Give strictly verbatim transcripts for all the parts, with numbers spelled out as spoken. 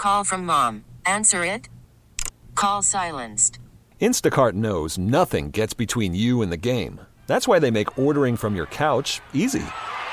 Call from mom. Answer it. Call silenced. Instacart knows nothing gets between you and the game. That's why they make ordering from your couch easy.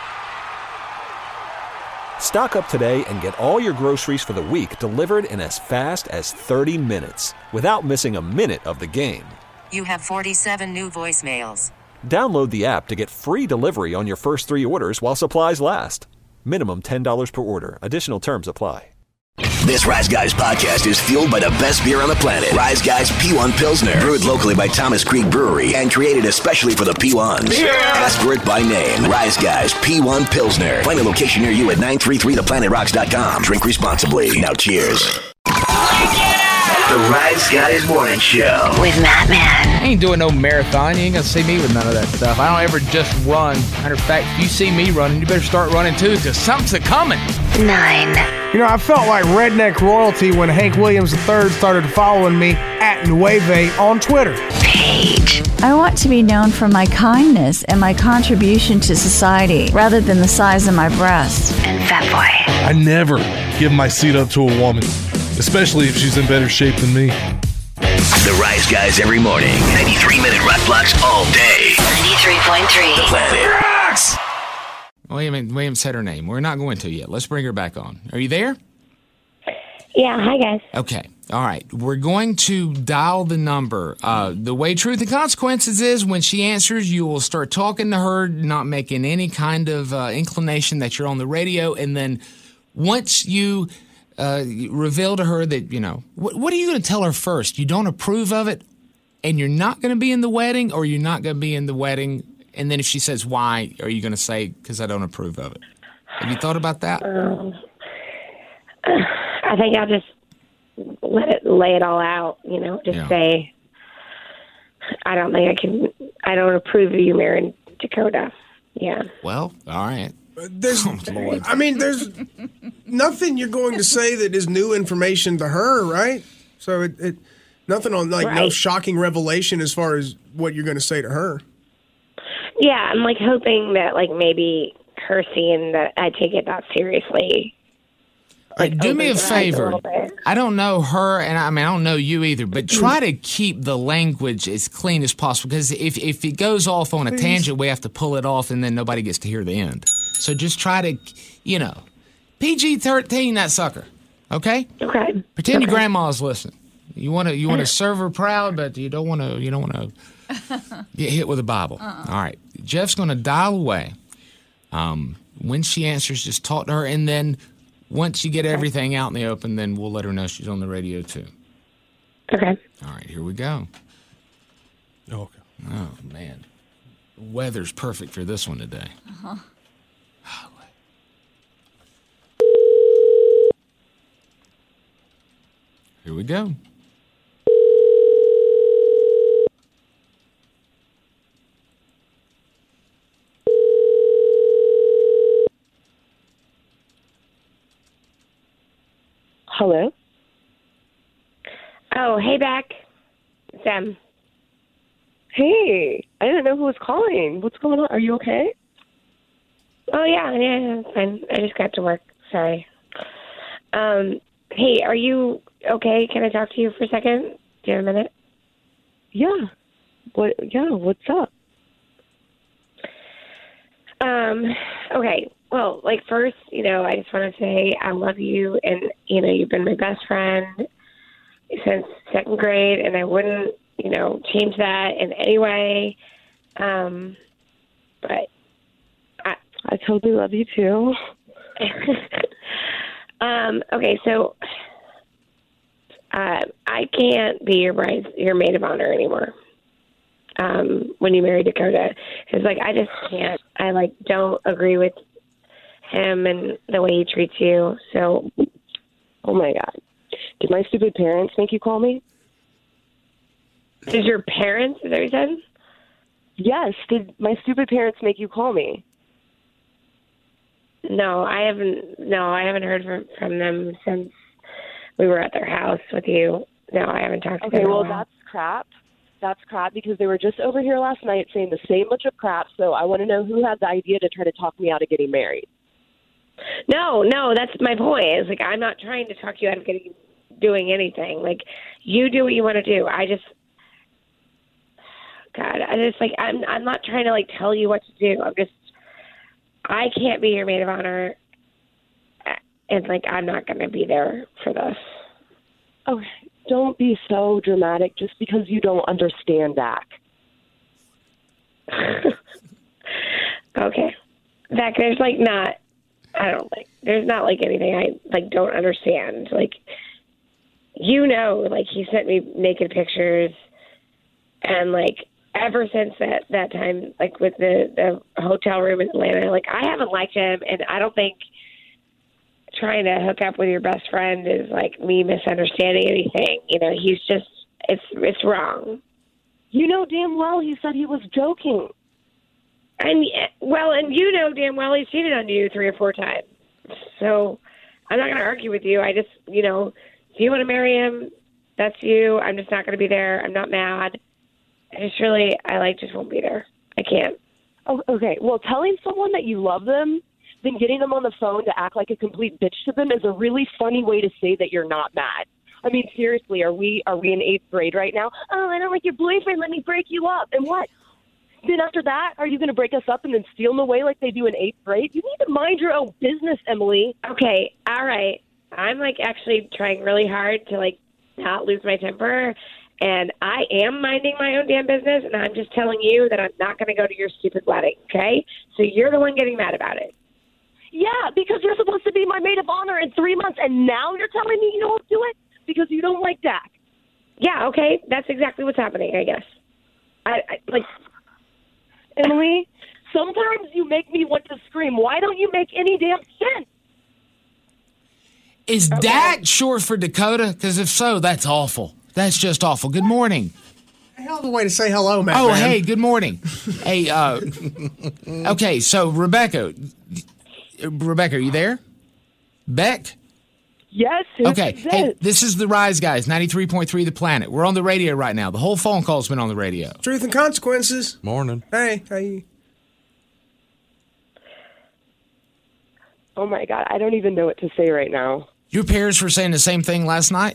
Stock up today and get all your groceries for the week delivered in as fast as thirty minutes without missing a minute of the game. You have forty-seven new voicemails. Download the app to get free delivery on your first three orders while supplies last. Minimum ten dollars per order. Additional terms apply. This Rise Guys podcast is fueled by the best beer on the planet. Rise Guys P one Pilsner. Brewed locally by Thomas Creek Brewery and created especially for the P ones. Yeah. Ask for it by name. Rise Guys P one Pilsner. Find a location near you at nine three three the planet rocks dot com. Drink responsibly. Now cheers. The Rise Guys Morning Show with Matt Man. I ain't doing no marathon. You ain't gonna see me with none of that stuff. I don't ever just run. Matter of fact, if you see me running, you better start running too, because something's a-coming. Nine. You know, I felt like redneck royalty when Hank Williams the third started following me at Nueve on Twitter. Page. I want to be known for my kindness and my contribution to society rather than the size of my breasts. And Fat Boy. I never give my seat up to a woman, especially if she's in better shape than me. The Rise Guys every morning. ninety-three minute rock blocks all day. ninety-three point three. The Planet Rocks. William, William said her name. We're not going to yet. Let's bring her back on. Are you there? Yeah, hi guys. Okay. All right. We're going to dial the number. Uh, the way Truth and Consequences is, when she answers, you will start talking to her, not making any kind of uh, inclination that you're on the radio. And then once you uh, reveal to her that, you know, what, what are you going to tell her first? You don't approve of it, and you're not going to be in the wedding, or you're not going to be in the wedding? And then if she says why, are you going to say, because I don't approve of it? Have you thought about that? Um, I think I'll just let it lay it all out, you know, just Yeah. say, I don't think I can, I don't approve of you marrying Dakota. Yeah. Well, all right. There's, Oh, Lord. I mean, there's nothing you're going to say that is new information to her, right? So it, it nothing on like no Right. shocking revelation as far as what you're going to say to her. Yeah, I'm like hoping that like maybe her seeing that I take it that seriously. Like, do me a opens her eyes favor. little bit. I don't know her, and I mean, I don't know you either, but try to keep the language as clean as possible, because if, if it goes off on a tangent, we have to pull it off, and then nobody gets to hear the end. So just try to, you know, P G thirteen that sucker, okay? Okay. Pretend okay. your grandma's listening. You want to you want to serve her proud, but you don't want to you don't want to get hit with a Bible. Uh-uh. All right, Jeff's going to dial away. Um, when she answers, just talk to her, and then once you get everything out in the open, then we'll let her know she's on the radio too. Okay. All right, here we go. Oh, okay. Oh man, the weather's perfect for this one today. Uh-huh. Here we go. Hello? Oh, hey, Beck. It's Em. Hey, I didn't know who was calling. What's going on? Are you okay? Oh, yeah, yeah, yeah, it's fine. I just got to work. Sorry. Um, hey, are you okay? Can I talk to you for a second? Do you have a minute? Yeah. What? Yeah, what's up? Um, okay. Well, like, first, you know, I just want to say I love you, and, you know, you've been my best friend since second grade, and I wouldn't, you know, change that in any way. Um, but I, I totally love you, too. um, okay, so uh, I can't be your bride, your maid of honor anymore. Um, when you marry Dakota, because like I just can't. I like don't agree with him and the way he treats you. So, oh my God, did my stupid parents make you call me? Did your parents? Is that what you said? Yes. Did my stupid parents make you call me? No, I haven't. No, I haven't heard from from them since we were at their house with you. No, I haven't talked to Okay, them. well, at all. that's crap. That's crap because they were just over here last night saying the same bunch of crap. So I want to know who had the idea to try to talk me out of getting married. No, no, that's my point. It's like I'm not trying to talk you out of getting doing anything. Like you do what you want to do. I just, God, I just like I'm. I'm not trying to like tell you what to do. I'm just. I can't be your maid of honor, and like I'm not going to be there for this. Oh, don't be so dramatic just because you don't understand Dak. Okay, Dak, there's like not. I don't like. There's not like anything I like don't understand. Like, you know, like he sent me naked pictures, and like ever since that that time, like with the the hotel room in Atlanta, like I haven't liked him, and I don't think trying to hook up with your best friend is like me misunderstanding anything. You know, he's just it's it's wrong. You know damn well he said he was joking. And well, and you know damn well he's cheated on you three or four times. So I'm not going to argue with you. I just, you know, if you want to marry him, that's you. I'm just not going to be there. I'm not mad. I just really, I like just won't be there. I can't. Oh, okay. Well, telling someone that you love them, then getting them on the phone to act like a complete bitch to them is a really funny way to say that you're not mad. I mean, seriously, are we are we in eighth grade right now? Oh, I don't like your boyfriend. Let me break you up. And what? Then after that, are you going to break us up and then steal them away like they do in eighth grade? You need to mind your own business, Emily. Okay, all right. I'm, like, actually trying really hard to, like, not lose my temper, and I am minding my own damn business, and I'm just telling you that I'm not going to go to your stupid wedding, okay? So you're the one getting mad about it. Yeah, because you're supposed to be my maid of honor in three months, and now you're telling me you don't do it because you don't like Dak. Yeah, okay, that's exactly what's happening, I guess. I, I like... Emily, sometimes you make me want to scream. Why don't you make any damn sense? Is Okay. Dak short for Dakota? Because if so, that's awful. That's just awful. Good morning. Hell of a way to say hello, Matt. Oh, man. hey, good morning. Hey, uh, okay, so Rebecca, Rebecca, are you there? Beck? Yes. who Okay, is hey, this? this is the Rise Guys, ninety-three point three The Planet. We're on the radio right now. The whole phone call's been on the radio. Truth and Consequences. Morning. Hey, hey. Oh, my God. I don't even know what to say right now. Your parents were saying the same thing last night?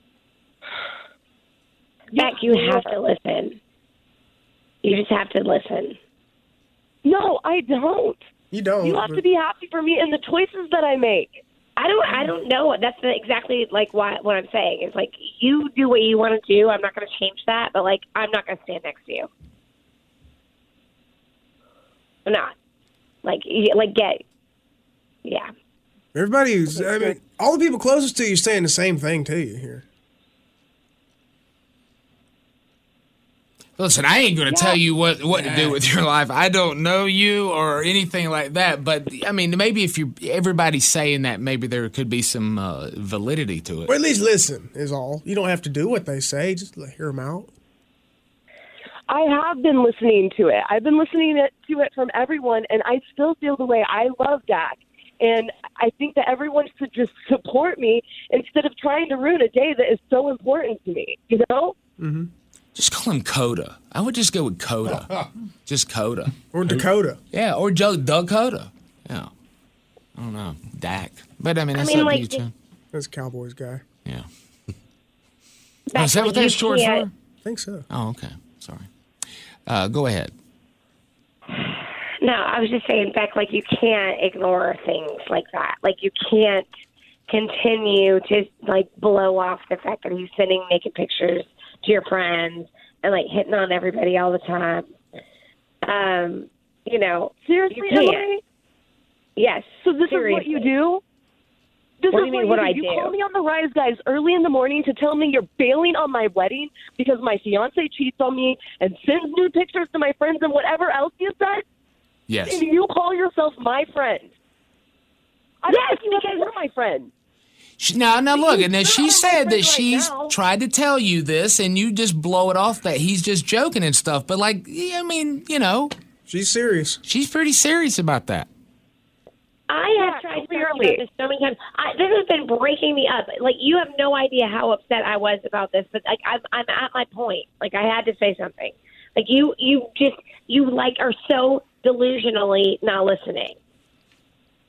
Beck, you have to listen. You just have to listen. No, I don't. You don't. You have but- to be happy for me and the choices that I make. I don't. I don't know. That's the, exactly like what what I'm saying. It's like you do what you want to do. I'm not going to change that, but like I'm not going to stand next to you. I'm not. Like y- like get. Yeah. Everybody who's, I mean, all the people closest to you saying the same thing to you here. Listen, I ain't going to Yeah. tell you what, what to do with your life. I don't know you or anything like that. But, I mean, maybe if you everybody's saying that, maybe there could be some uh, validity to it. Or at least listen is all. You don't have to do what they say. Just let- hear them out. I have been listening to it. I've been listening it, to it from everyone, and I still feel the way. I love Dak. And I think that everyone should just support me instead of trying to ruin a day that is so important to me, you know? Mm-hmm. Just call him Coda. I would just go with Coda. Just Coda. Or Dakota. Yeah, or Joe Dakota. Yeah. I don't know. Dak. But, I mean, that's I mean, up like, to you, too. That's a Cowboys guy. Yeah. Beck, Oh, is that what you that's short can't- for? I think so. Oh, okay. Sorry. Uh, go ahead. No, I was just saying, Beck, like, you can't ignore things like that. Like, you can't continue to, like, blow off the fact that he's sending naked pictures to your friends and, like, hitting on everybody all the time. Um, you know, Seriously, you can't. Emily? Yes. So this seriously. is what you do? This What is do you mean, what what you I do. You do? call me on the Rise Guys early in the morning to tell me you're bailing on my wedding because my fiance cheats on me and sends nude pictures to my friends and whatever else you said? Yes. And you call yourself my friend? I don't Yes, think you ever were my friend. She, now, now look, and then she You're said my that friend she's right now. tried to tell you this, and you just blow it off that he's just joking and stuff. But, like, yeah, I mean, you know, She's serious. she's pretty serious about that. I have Yeah, tried to talk clearly. about this so many times. I, this has been breaking me up. Like, you have no idea how upset I was about this, but like I'm, I'm at my point. Like, I had to say something. Like, you, you just, you like are so delusionally not listening.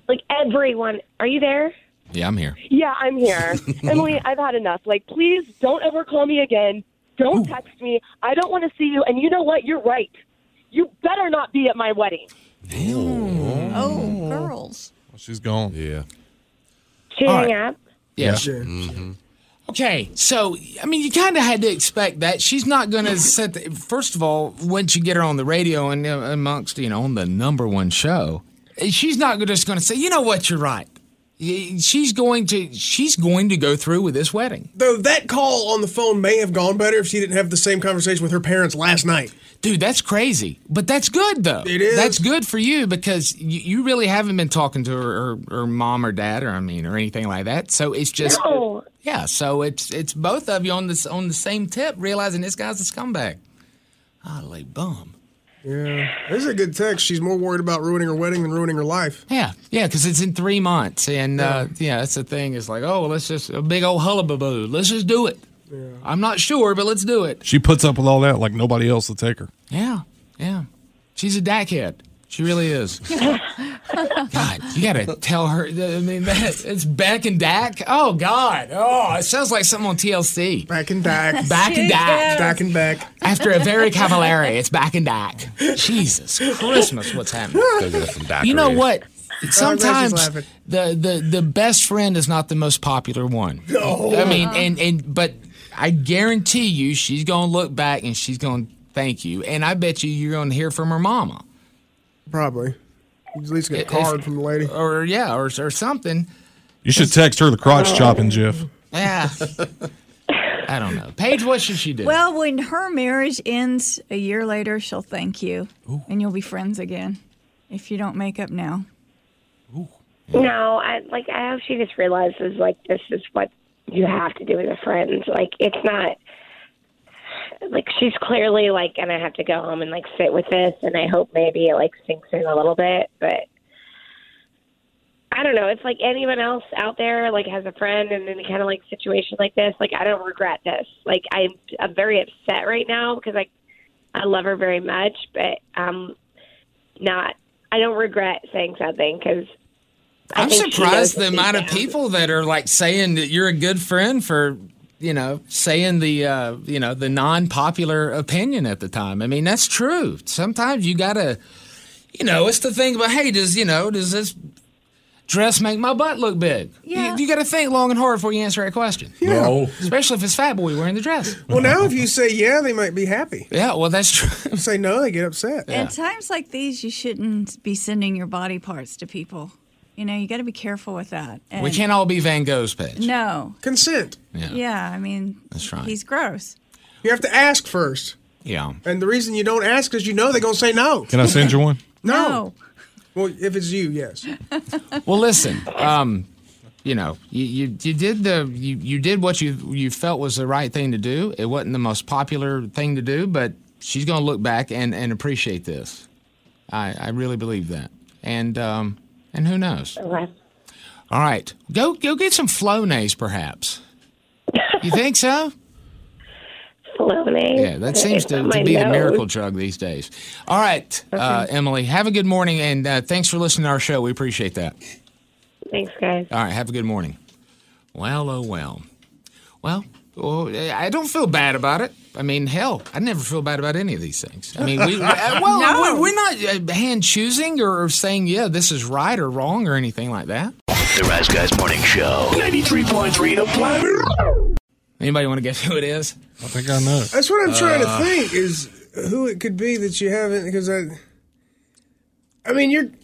Like, everyone. Are you there? Yeah, I'm here. Yeah, I'm here. Emily, I've had enough. Like, please don't ever call me again. Don't Ooh. text me. I don't want to see you. And you know what? You're right. You better not be at my wedding. Oh, oh girls. Well, she's gone. Yeah. She hang right. up? Yeah. Sure. Mm-hmm. Okay, so, I mean, you kind of had to expect that. She's not going to set the, first of all, once you get her on the radio and uh, amongst, you know, on the number one show, she's not just going to say, you know what, you're right. She's going to she's going to go through with this wedding. Though that call on the phone may have gone better if she didn't have the same conversation with her parents last night. Dude, that's crazy. But that's good, though. It is. That's good for you because you, you really haven't been talking to her, her, her mom or dad or I mean or anything like that. So it's just no. yeah. So it's it's both of you on this on the same tip, realizing this guy's a scumbag. Holy bum. Yeah, this is a good text. She's more worried about ruining her wedding than ruining her life. Yeah, yeah, because it's in three months, and yeah. Uh, yeah, that's the thing. It's like, oh, well, let's just a big old hullabaloo. Let's just do it. Yeah. I'm not sure, but let's do it. She puts up with all that like nobody else will take her. Yeah, yeah. She's a dackhead. She really is. God, you got to tell her. I mean, that, it's Beck and Dak. Oh, God. Oh, it sounds like something on T L C. Back and Dak. Back and Dak. Back and Beck. After a very Cavallari, it's Back and Dak. Jesus Christmas, what's happening? You know what? Sometimes the, the, the best friend is not the most popular one. No. I mean, and, and but I guarantee you she's going to look back and she's going to thank you. And I bet you you're going to hear from her mama. Probably. You at least get a card if, from the lady. Or, yeah, or or something. You should text her the crotch chopping gif. Yeah. I don't know. Paige, what should she do? Well, when her marriage ends a year later, she'll thank you. Ooh. And you'll be friends again if you don't make up now. Ooh. No, I like I hope she just realizes like this is what you have to do as a friend. Like it's not like she's clearly like gonna have to go home and like sit with this, and I hope maybe it like sinks in a little bit. But I don't know. It's like anyone else out there like has a friend and in a kind of like situation like this. Like I don't regret this. Like I'm I'm very upset right now because I I love her very much, but um not. I don't regret saying something because. I'm surprised the amount of people that are like saying that you're a good friend for, you know, saying the, uh, you know, the non-popular opinion at the time. I mean, that's true. Sometimes you got to, you know, it's the thing about, hey, does, you know, does this dress make my butt look big? Yeah. You, you got to think long and hard before you answer that question. Yeah. No. Especially if it's Fat Boy wearing the dress. Well, now if you say yeah, they might be happy. Yeah, well, that's true. If you say no, they get upset. Yeah. At times like these, you shouldn't be sending your body parts to people. You know, you got to be careful with that. And we can't all be Van Gogh's, Paige. No. Consent. Yeah. Yeah, I mean, that's right. He's gross. You have to ask first. Yeah. And the reason you don't ask is you know they're going to say no. Can I send you one? No. no. Well, if it's you, yes. Well, listen, um, you know, you, you, you did the you, you did what you you felt was the right thing to do. It wasn't the most popular thing to do, but she's going to look back and, and appreciate this. I, I really believe that. And um And who knows? Okay. All right. Go go get some Flonase, perhaps. You think so? Flonase? Yeah, that seems to, to be nose. the miracle drug these days. All right, okay. uh, Emily, have a good morning, and uh, thanks for listening to our show. We appreciate that. Thanks, guys. All right, have a good morning. Well, oh, well. Well, oh, I don't feel bad about it. I mean, hell, I never feel bad about any of these things. I mean, we, well, no. we're not hand choosing or saying, yeah, this is right or wrong or anything like that. The Rise Guys Morning Show. ninety-three point three The Planet. Anybody want to guess who it is? I think I know. That's what I'm trying uh, to think is who it could be that you haven't, because I, I mean, you're.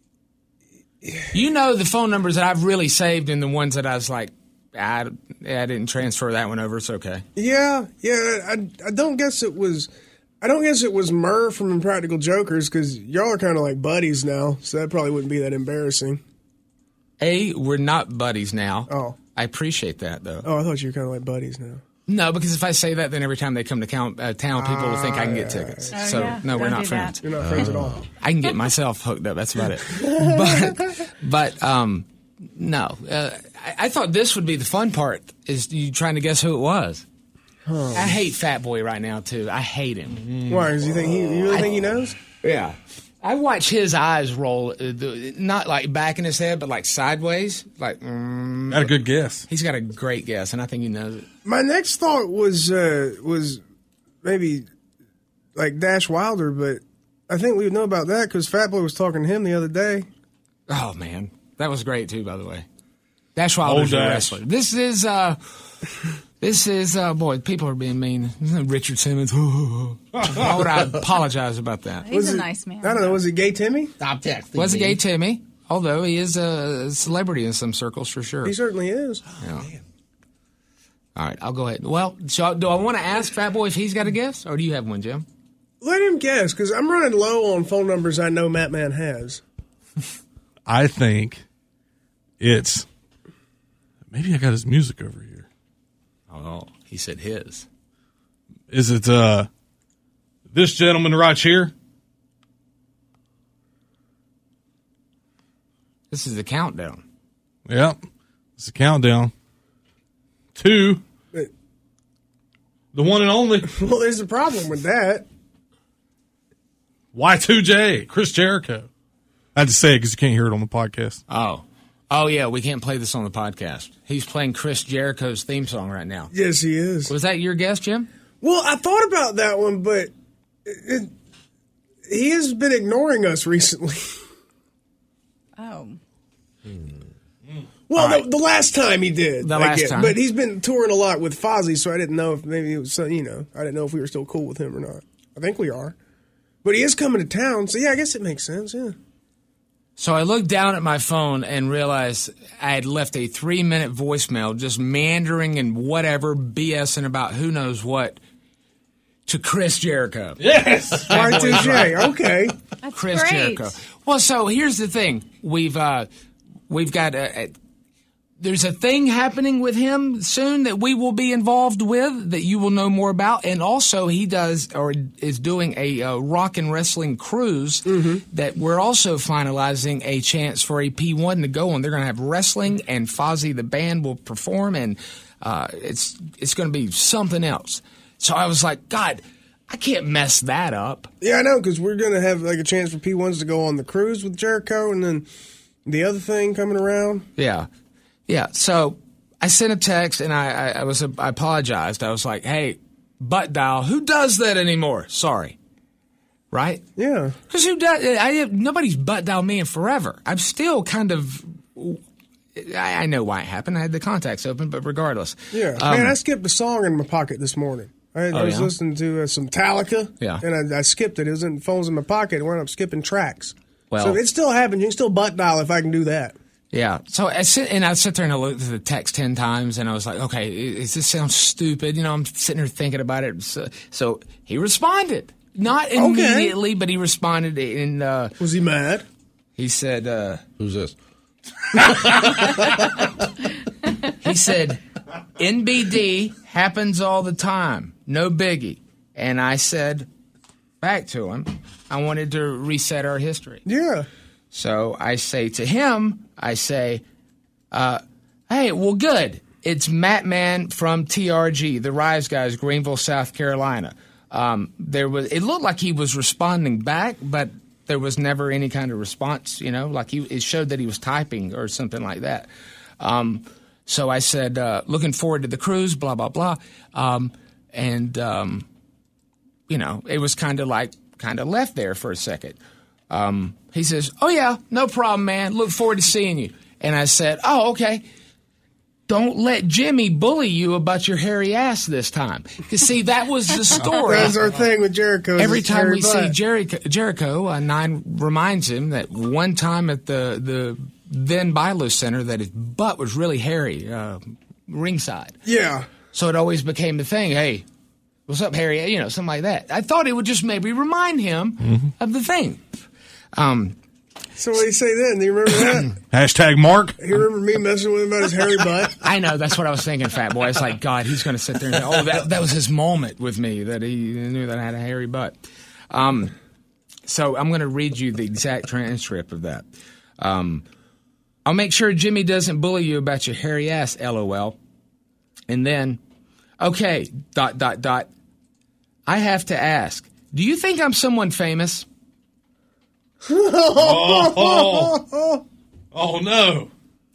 You know the phone numbers that I've really saved and the ones that I was like, I, I didn't transfer that one over. It's okay. Yeah, yeah. I, I don't guess it was. I don't guess it was Murr from Impractical Jokers because y'all are kind of like buddies now, so that probably wouldn't be that embarrassing. A, we're not buddies now. Oh, I appreciate that though. Oh, I thought you were kind of like buddies now. No, because if I say that, then every time they come to count, uh, town, people will think I can get Ah, tickets. yeah. So Oh, yeah. no, we're Don't not do friends. that. You're not friends at all. I can get myself hooked up. That's about it. But, but um, no. Uh, I, I thought this would be the fun part, is you trying to guess who it was. Huh. I hate Fat Boy right now, too. I hate him. Why? Does he think he, you really think he knows? Yeah. I watch his eyes roll, uh, the, not like back in his head, but like sideways. Like, mm, Got a good guess. He's got a great guess, and I think he knows it. My next thought was uh, was maybe like Dash Wilder, but I think we would know about that because Fat Boy was talking to him the other day. Oh, man. That was great, too, by the way. Dash Wilder's Oh, a Dash. wrestler. This is, uh, this is, uh, boy, people are being mean. Richard Simmons. Why would I apologize about that? He's Was a it- nice man. I don't know. Was it Gay Timmy? Stop texting. Was a me. gay Timmy, although he is a celebrity in some circles for sure. He certainly is. Yeah. All right, I'll go ahead. Well, so do I want to ask Fat Boy if he's got a guess, or do you have one, Jim? Let him guess because I'm running low on phone numbers I know Matt Man has. I think it's maybe I got his music over here. Oh, he said his. Is it uh this gentleman right here? This is the countdown. Yep. It's a countdown. Two. But- The one and only Well, there's a problem with that. Y two J, Chris Jericho. I had to say it because you can't hear it on the podcast. Oh. Oh, yeah, we can't play this on the podcast. He's playing Chris Jericho's theme song right now. Yes, he is. Was that your guess, Jim? Well, I thought about that one, but it, it, he has been ignoring us recently. Oh. Well, right. the, the last time he did. The I last get- time. But he's been touring a lot with Fozzy, so I didn't know if maybe it was, some- you know, I didn't know if we were still cool with him or not. I think we are. But he is coming to town, so yeah, I guess it makes sense, yeah. So I looked down at my phone and realized I had left a three-minute voicemail just meandering and whatever, BSing about who knows what, to Chris Jericho. Yes. Y two J, okay. That's Chris great. Jericho. Well, so here's the thing: we've uh, we've got a, a there's a thing happening with him soon that we will be involved with that you will know more about, and also he does or is doing a uh, rock and wrestling cruise that we're also finalizing a chance for a P one to go on. They're going to have wrestling, and Fozzy the band will perform, and uh, it's it's going to be something else. So I was like, God, I can't mess that up. Yeah, I know, because we're going to have like a chance for P ones to go on the cruise with Jericho, and then the other thing coming around. Yeah. Yeah. So I sent a text and I, I, I was I apologized. I was like, hey, butt dial, who does that anymore? Sorry. Right? Yeah. Because who does I nobody's butt dialed me in forever. I'm still kind of I, I know why it happened. I had the contacts open, but regardless. Yeah. Um, Man, I skipped a song in my pocket this morning. I, Oh, I was yeah? listening to uh, some Metallica, Yeah. and I, I skipped it. It was in phones in my pocket. I wound up skipping tracks. Well- so it still happens. You can still butt dial if I can do that. Yeah. So I sit and I sit there and I looked at the text ten times and I was like, okay, is this sound stupid? You know, I'm sitting there thinking about it. So, so he responded, not immediately, but he responded in. Uh, Was he mad? he said, uh, Who's this? he said, N B D happens all the time, no biggie. And I said back to him, I wanted to reset our history. Yeah. So I say to him, I say, uh, hey, well, good. It's Matt Man from T R G, the Rise Guys, Greenville, South Carolina. Um, there was, it looked like he was responding back, but there was never any kind of response, you know, like he, it showed that he was typing or something like that. Um, so I said, uh, looking forward to the cruise, blah, blah, blah. Um, and, um, you know, it was kind of like, kind of left there for a second. Um, he says, oh, yeah, no problem, man. Look forward to seeing you. And I said, oh, okay. Don't let Jimmy bully you about your hairy ass this time. Because, see, that was the story. That was our thing with Jericho. Every is time hairy we see butt. Jericho, Jericho uh, Nine reminds him that one time at the, the then Bilo Center that his butt was really hairy, uh, ringside. Yeah. So it always became the thing, hey, what's up, Harry? You know, something like that. I thought it would just maybe remind him Mm-hmm. of the thing. Um, So what did he say then? Do you remember that? Hashtag Mark. You remember me messing with him about his hairy butt? I know, that's what I was thinking, Fat Boy. It's like, God, he's going to sit there and oh, that, that was his moment with me, that he knew that I had a hairy butt. Um, so I'm going to read you the exact transcript of that. Um, I'll make sure Jimmy doesn't bully you about your hairy ass, LOL. And then, okay, dot, dot, dot. I have to ask, do you think I'm someone famous? oh, oh, oh, no.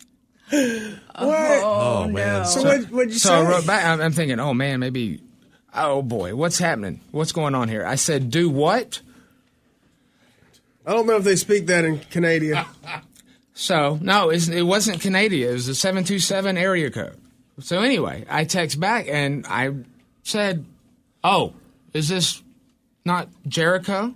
What? Oh, man. So, what, what'd you so say? I wrote back. I'm, I'm thinking, oh, man, maybe, oh, boy, what's happening? What's going on here? I said, do what? I don't know if they speak that in Canada. So, no, it's, it wasn't Canada. It was a seven two seven area code. So, anyway, I text back and I said, oh, is this not Jericho?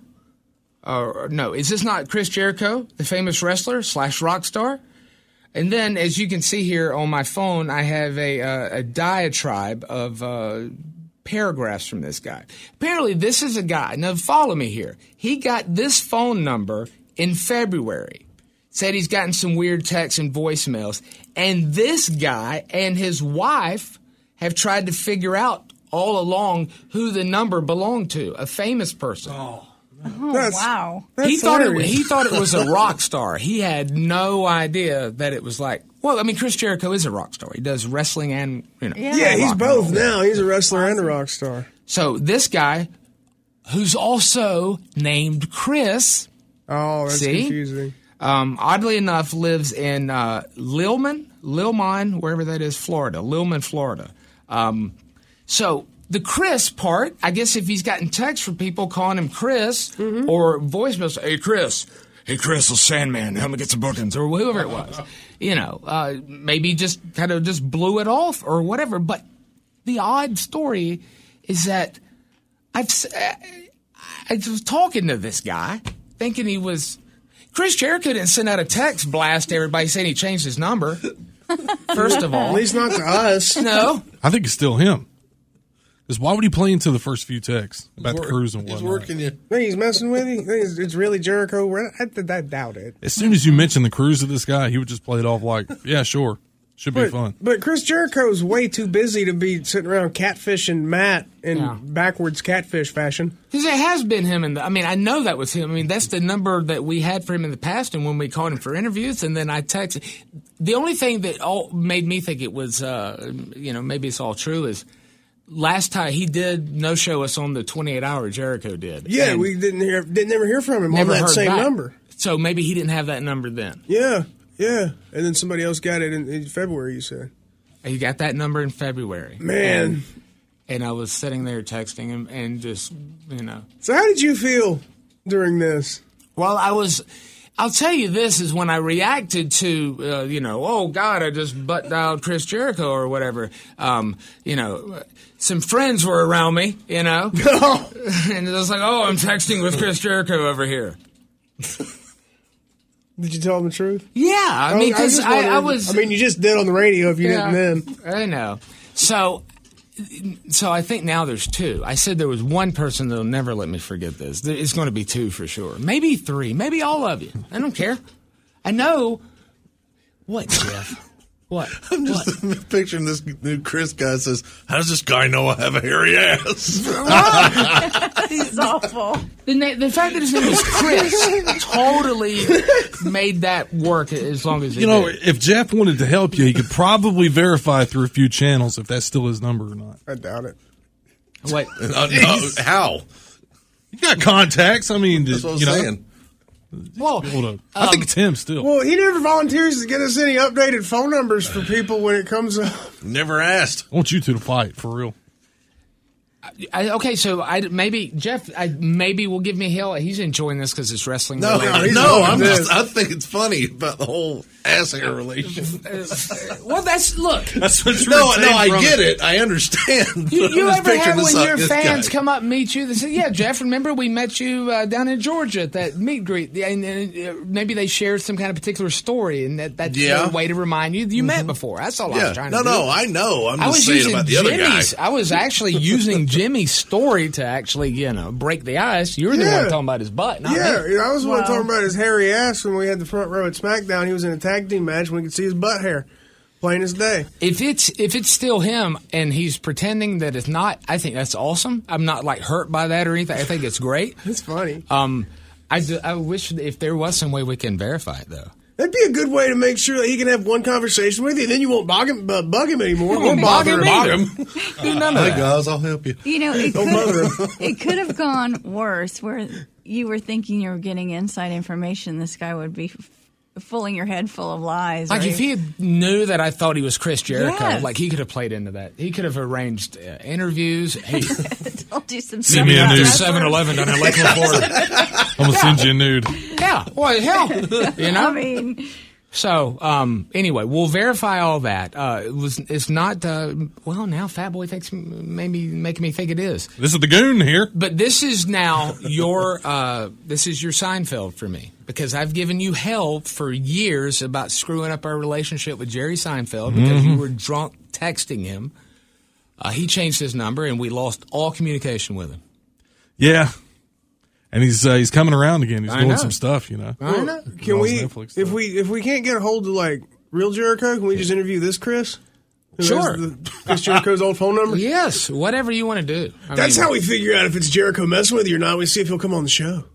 Or, no, is this not Chris Jericho, the famous wrestler slash rock star? And then, as you can see here on my phone, I have a, uh, a diatribe of uh, paragraphs from this guy. Apparently, this is a guy. Now, follow me here. He got this phone number in February. Said he's gotten some weird texts and voicemails. And this guy and his wife have tried to figure out all along who the number belonged to, a famous person. Oh. Oh, That's- wow. He thought it, hilarious. he thought it was a rock star. He had no idea that it was like, well, I mean, Chris Jericho is a rock star. He does wrestling and, you know. Yeah. Yeah, he's rock and both roll. now. He's a wrestler and a rock star. So this guy, who's also named Chris, Oh, that's See? confusing. um, oddly enough, lives in uh, Lilman, Lilmine, wherever that is, Florida, Lilman, Florida. Um, so the Chris part, I guess if he's gotten texts from people calling him Chris Mm-hmm. or voicemails, hey, Chris, hey, Chris, the Sandman, help me get some bookings, or whoever it was. You know, uh, maybe just kind of just blew it off or whatever. But the odd story is that I've, s- I was talking to this guy thinking he was Chris Jericho didn't send out a text blast to everybody saying he changed his number. First of all, At least not to us. no. I think it's still him. Because why would he play into the first few texts about the cruise and He's whatnot? working you. Think he's messing with you? Think it's, it's really Jericho? I, I, I doubt it. As soon as you mention the cruise of this guy, he would just play it off like, yeah, sure. Should be But, fun. but Chris Jericho's way too busy to be sitting around catfishing Matt in Yeah. backwards catfish fashion. Because it has been him. In the, I mean, I know that was him. I mean, that's the number that we had for him in the past and when we called him for interviews. And then I texted. The only thing that all made me think it was, uh, you know, maybe it's all true is last time he did no show us on the twenty-eight hour Jericho did. Yeah, And we didn't hear, didn't never hear from him never on that heard same back. number. So maybe he didn't have that number then. Yeah, yeah. And then somebody else got it in, in February, you said. He got that number in February. Man. And, and I was sitting there texting him and just, you know. So how did you feel during this? Well, I was, I'll tell you this is when I reacted to, uh, you know, oh, God, I just butt dialed Chris Jericho or whatever. Um, you know, some friends were around me, you know. And it was like, oh, I'm texting with Chris Jericho over here. Did you tell him the truth? Yeah, I mean, because just I, I wondering- was. I mean, you just did on the radio if you Yeah, didn't then. I know. So, so I think now there's two. I said there was one person that'll never let me forget this. There- It's going to be two for sure. Maybe three. Maybe all of you. I don't care. I know. What, Jeff? What? I'm just What? picturing this new Chris guy says, how does this guy know I have a hairy ass? It's awful. The, na- the fact that his name is Chris totally made that work as long as it You know, did. if Jeff wanted to help you, he could probably verify through a few channels if that's still his number or not. I doubt it. What? Uh, no, how? You got contacts. I mean, That's what I was you know, saying. Well, hold on. I think it's him still. Well, he never volunteers to get us any updated phone numbers for people when it comes up. Never asked. I want you two to fight for real. I, okay, so I maybe Jeff, I maybe will give me hell. He's enjoying this because it's wrestling. No, related. no, loving I'm this. just, I think it's funny about the whole ass hair relation. Well, that's look. That's what No, no, I get it. I understand. You, but you I'm just ever have picturing this, when uh, your this fans guy. come up and meet you? They say, "Yeah, Jeff, remember we met you uh, down in Georgia at that meet and greet?" And, and uh, maybe they shared some kind of particular story, and that that's Yeah. a way to remind you that you met before. That's all I Yeah. was trying No, to do. no, I know. I'm I just was saying using about the other guy. Jimmy's. I was actually using Jimmy's story to actually, you know, break the ice. You were the Yeah. one talking about his butt, not Yeah, me. you know, I was the one Wow. talking about his hairy ass when we had the front row at SmackDown. He was in a tag team match when we could see his butt hair, plain as day. If it's if it's still him and he's pretending that it's not, I think that's awesome. I'm not like hurt by that or anything. I think it's great. It's funny. Um, I, do- I wish if there was some way we can verify it though. That'd be a good way to make sure that he can have one conversation with you. Then you won't bug him, uh, bug him anymore. won't Won't bug bother him him. either. Do none of Hey, that. guys, I'll help you. You know, it Don't bother could, him. it could have gone worse where you were thinking you were getting inside information, this guy would be f- fooling your head full of lies. Like right? if he had knew that I thought he was Chris Jericho, Yes. like he could have played into that. He could have arranged uh, interviews. Hey, Told you some Send me a nude. seven eleven down in Lakeland, Florida. I'm going to send you a nude. Yeah, well, hell, you know. I mean, So, um, anyway, we'll verify all that. Uh, it was, it's not, uh, well, now Fat Boy thinks, maybe making me think it is. This is the goon here. But this is now your, uh, this is your Seinfeld for me. Because I've given you hell for years about screwing up our relationship with Jerry Seinfeld because Mm-hmm. you were drunk texting him. Uh, he changed his number and we lost all communication with him. Yeah. And he's uh, he's coming around again. He's I doing know. some stuff, you know. I know. Can All we, his Netflix if stuff. we, if we can't get a hold of like real Jericho, can we just interview this Chris? Who has Sure. the- Chris Jericho's old phone number. Yes, whatever you want to do. I That's mean, how we figure out if it's Jericho messing with you or not. We see if he'll come on the show.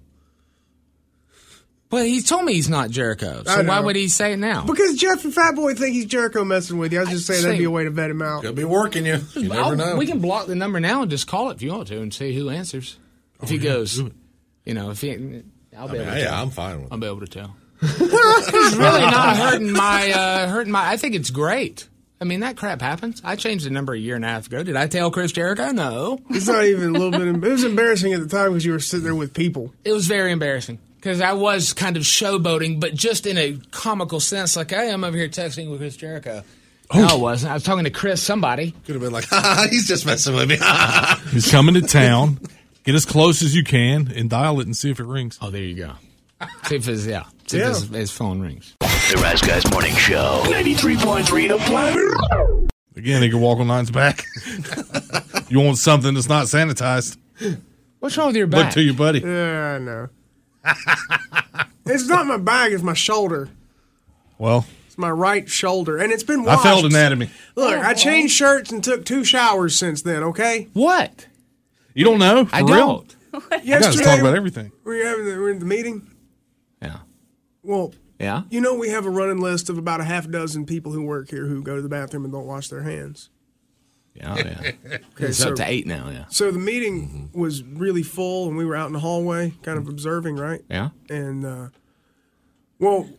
Well, he told me he's not Jericho, I so know. why would he say it now? Because Jeff and Fat Boy think he's Jericho messing with you. I was just saying that'd see. be a way to vet him out. Could be working you. You never I'll- know. We can block the number now and just call it if you want to and see who answers. If he goes, you know, if he, I'll be I mean, able to yeah, tell. I'm fine with I'll it. be able to tell. He's really not hurting my, uh, hurting my, I think it's great. I mean, that crap happens. I changed the number a year and a half ago. Did I tell Chris Jericho? No. It's not even a little bit. It was embarrassing at the time because you were sitting there with people. It was very embarrassing because I was kind of showboating, but just in a comical sense, like, hey, I'm over here texting with Chris Jericho. No, I wasn't. I was talking to Chris, somebody. Could have been like, ha, ha, he's just messing with me. He's coming to town. Get as close as you can and dial it and see if it rings. Oh, there you go. See if his, yeah, see Yeah. if his, his phone rings. The Rise Guys Morning Show. ninety-three point three The Planet. Again, he can walk on nine's back. You want something that's not sanitized? What's wrong with your Look back? to you, buddy. Yeah, I know. It's not my back, it's my shoulder. Well, It's my right shoulder. And it's been I washed. failed anatomy. Look, I changed shirts and took two showers since then, okay? What? You don't know? For I real? don't. You guys talk about everything. We were, having the, we were in the meeting. Yeah. Well, Yeah? you know we have a running list of about a half dozen people who work here who go to the bathroom and don't wash their hands. Yeah, oh, yeah. Okay, It's so, up to eight now, yeah. so the meeting was really full, and we were out in the hallway kind of observing, right? Yeah? And, uh, well,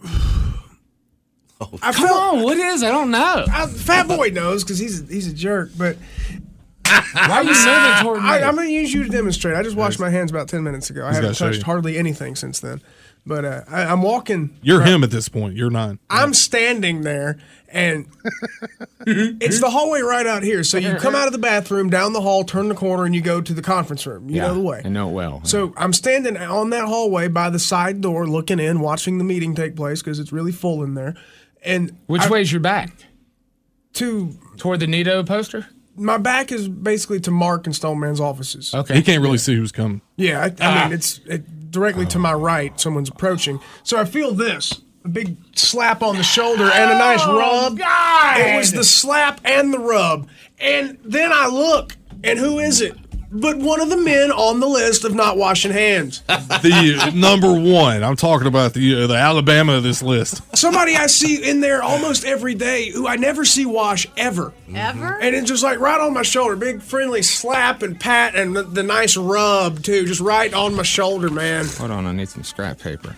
I Come felt, on, what is? I don't know. I, Fat Boy knows because he's a, he's a jerk, but Why are you moving toward me? I, I'm going to use you to demonstrate. I just washed my hands about ten minutes ago. I He's haven't gotta show touched you. hardly anything since then. But uh, I, I'm walking. You're him at this point. You're nine. I'm standing there, and it's the hallway right out here. So you come out of the bathroom, down the hall, turn the corner, and you go to the conference room. You yeah, know the way. I know it well. So I'm standing on that hallway by the side door, looking in, watching the meeting take place because it's really full in there. And Which I- way's your back? To Toward the Nito poster? my back is basically to Mark and Stoneman's offices. Okay. He can't really see who's coming. Yeah, I, I Ah. mean it's it, directly to my right. Someone's approaching, so I feel this a big slap on the shoulder and a nice rub. Oh, God! It was the slap and the rub, and then I look, and who is it? But one of the men on the list of not washing hands. The uh, number one. I'm talking about the uh, the Alabama of this list. Somebody I see in there almost every day who I never see wash ever. Ever? And it's just like right on my shoulder, big friendly slap and pat, and the, the nice rub too, just right on my shoulder, man. Hold on, I need some scrap paper.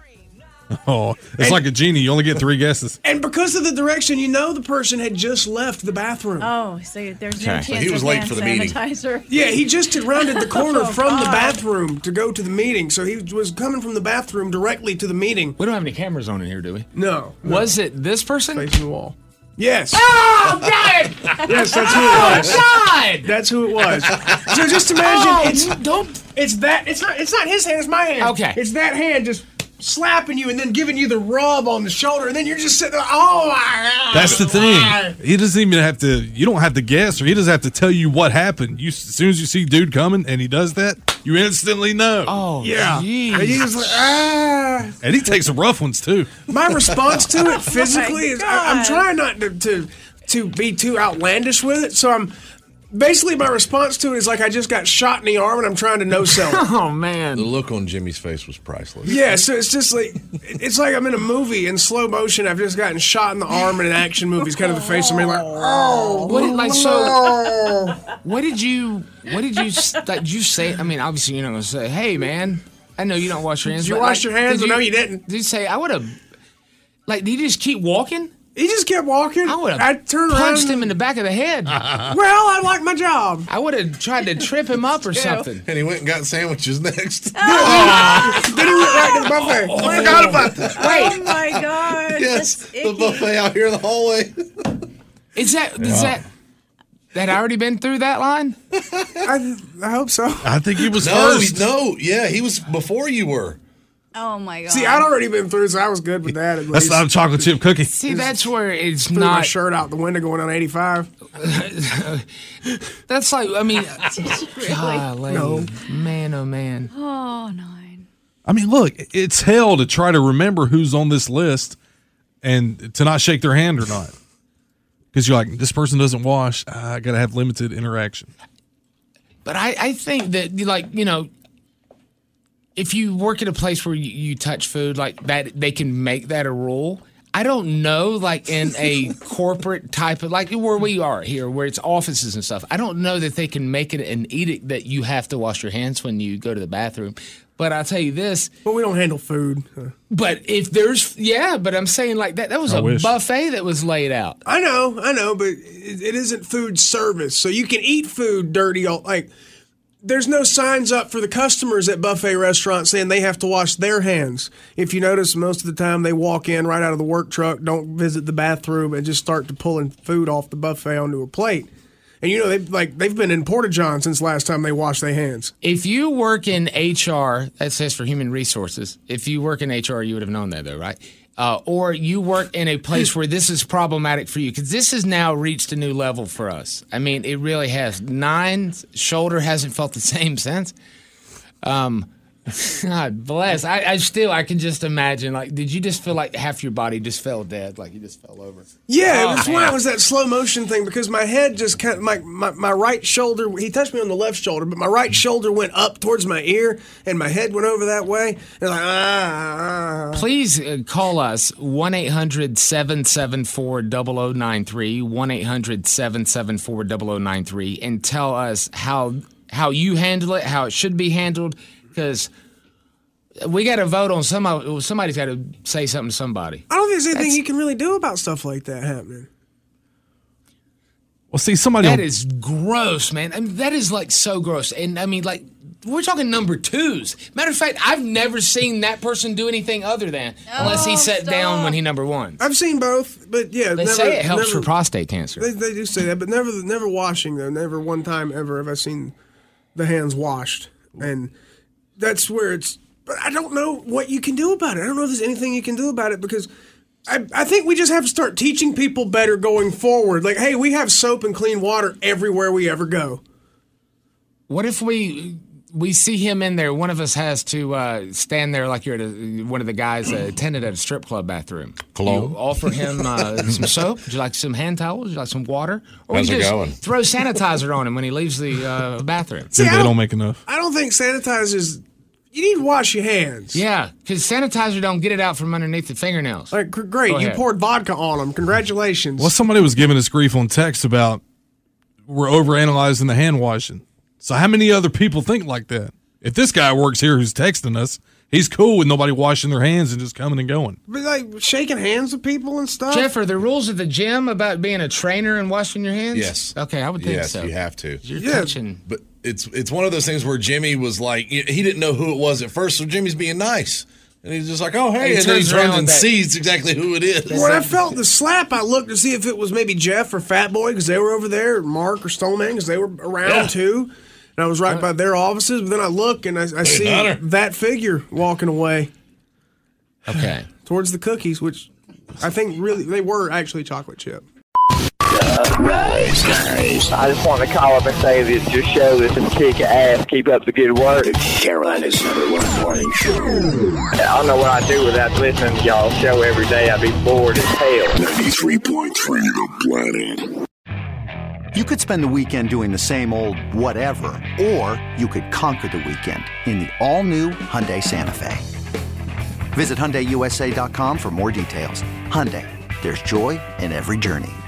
Oh, it's And- like a genie. You only get three guesses. And because of the direction, you know the person had just left the bathroom. Oh, so there's no Okay. chance So he was of late hand for the meeting. sanitizer. Yeah, he just had rounded the corner Oh, from the God. bathroom to go to the meeting, so he was coming from the bathroom directly to the meeting. We don't have any cameras on in here, do we? No, no. Was it this person? Facing the wall. Yes. Oh, God! Yes, that's who it was. God! That's who it was. So just imagine Oh, it's don't. it's that it's not it's not his hand, it's my hand. Okay. It's that hand just slapping you and then giving you the rub on the shoulder, and then you're just sitting there, oh my God. That's the thing. He doesn't even have to. You don't have to guess, or he doesn't have to tell you what happened. You as soon as you see dude coming and he does that, you instantly know. Oh, Yeah. geez. And you just like, ah. And he takes some rough ones too. My response to it physically is I, I'm God. trying not to, to to be too outlandish with it, so I'm basically my response to it is like I just got shot in the arm and I'm trying to no sell it. Oh man, The look on Jimmy's face was priceless. Yeah, so it's just like it's like I'm in a movie in slow motion. I've just gotten shot in the arm in an action movie. It's kind of the face of me like, oh, What did, like so? What did you? What did you? Like, did you say? I mean, obviously you're not going to say, "Hey, man, I know you don't wash your hands." Did you but, wash like, your hands? did No, you didn't. Did you say I would have? Like, did you just keep walking? He just kept walking. I would have I turned punched around. him in the back of the head. Well, I like my job. I would have tried to trip him up or something. And he went and got sandwiches next. Then he went right to the buffet. Oh, I forgot about that. Oh my god. Yes, That's the icky. buffet out here in the hallway. Is that? Is that? That already been through that line? I, I hope so. I think he was No, first. he, no, yeah, he was before you were. Oh my god. See, I'd already been through, so I was good with that. At That's least. not a chocolate chip cookie. See, that's where it's Threw my not. shirt out the window going on eighty-five. That's like, I mean, Really? golly, No. man, oh man. Oh nine. I mean, look, it's hell to try to remember who's on this list and to not shake their hand or not. Because you're like, this person doesn't wash. I got to have limited interaction. But I, I think that, like, you know, if you work at a place where you, you touch food, like that, they can make that a rule. I don't know, like in a corporate type of, like where we are here, where it's offices and stuff. I don't know that they can make it an edict that you have to wash your hands when you go to the bathroom. But I'll tell you this. But we don't handle food. But if there's, yeah, but I'm saying like that, that was I a wish. buffet that was laid out. I know, I know, but it, it isn't food service. So you can eat food dirty. All, like, there's no signs up for the customers at buffet restaurants saying they have to wash their hands. If you notice, most of the time they walk in right out of the work truck, don't visit the bathroom, and just start to pulling food off the buffet onto a plate. And you know, they've like they've been in Porta-John since last time they washed their hands. If you work in H R, that says for human resources. If you work in H R, you would have known that, though, right? Uh, or you work in a place where this is problematic for you, because this has now reached a new level for us. I mean, it really has. Nine's shoulder hasn't felt the same since. Um, God bless. I, I still, I can just imagine. Like, did you just feel like half your body just fell dead, like you just fell over? Yeah, Oh, it was man. why it was that slow motion thing, because my head just kind of, my, my, my right shoulder, he touched me on the left shoulder, but my right shoulder went up towards my ear, and my head went over that way. And like, ah, ah. Please uh, call us one eight hundred seven seven four zero zero nine three, one eight hundred seven seven four zero zero nine three, and tell us how how you handle it, how it should be handled, because we got to vote on somebody. Somebody's got to say something to somebody. I don't think there's anything That's- you can really do about stuff like that happening. Well, see, somebody. That on- is gross, man. I mean, that is like so gross. And I mean, like, we're talking number twos. Matter of fact, I've never seen that person do anything other than unless he Oh, sat stop. down when he number one. I've seen both, but yeah, They never, say it helps never, for prostate cancer. They, they do say that, but never, never washing though. Never one time ever have I seen the hands washed, and that's where it's. But I don't know what you can do about it. I don't know if there's anything you can do about it, because I, I think we just have to start teaching people better going forward. Like, hey, we have soap and clean water everywhere we ever go. What if we we see him in there? One of us has to uh, stand there like you're at a, one of the guys uh, attended at a strip club bathroom. Cologne? You offer him uh, some soap. Would you like some hand towels? Would you like some water? Or How's you it just going? throw sanitizer on him when he leaves the uh, bathroom. See, they I don't, don't make enough. I don't think sanitizers. You need to wash your hands. Yeah, because sanitizer don't get it out from underneath the fingernails. Like, gr- great, Go you ahead. poured vodka on them. Congratulations. Well, somebody was giving us grief on text about we're overanalyzing the hand washing. So how many other people think like that? If this guy works here who's texting us, he's cool with nobody washing their hands and just coming and going. But like shaking hands with people and stuff. Jeff, are there rules at the gym about being a trainer and washing your hands? Yes. Okay, I would think Yes, so. you have to. You're Yeah. touching. But it's it's one of those things where Jimmy was like, he didn't know who it was at first, so Jimmy's being nice. And he's just like, oh, hey. He And then he turns turns around and with that- sees exactly who it is. When I felt the slap, I looked to see if it was maybe Jeff or Fat Boy, because they were over there, or Mark or Stoneman, because they were around Yeah. too. And I was right by their offices, but then I look and I, I see Hunter. that figure walking away Okay. towards the cookies, which I think really they were actually chocolate chip. Rise Guys. I just want to call up and say that your show is some kick ass. Keep up the good work. Carolina's number one morning show. I don't know what I'd do without listening to y'all's show every day. I'd be bored as hell. ninety-three point three The Planet. You could spend the weekend doing the same old whatever, or you could conquer the weekend in the all-new Hyundai Santa Fe. Visit Hyundai U S A dot com for more details. Hyundai, there's joy in every journey.